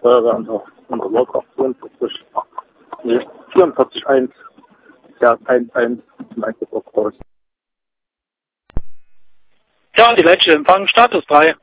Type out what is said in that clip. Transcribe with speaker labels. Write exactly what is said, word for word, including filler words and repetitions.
Speaker 1: Feuerwehr an der, an der Lok vierundvierzig, nee, vierundvierzig eins, ja, eins eins zum Einsatzort raus.
Speaker 2: Ja, die letzte Empfang, Status drei.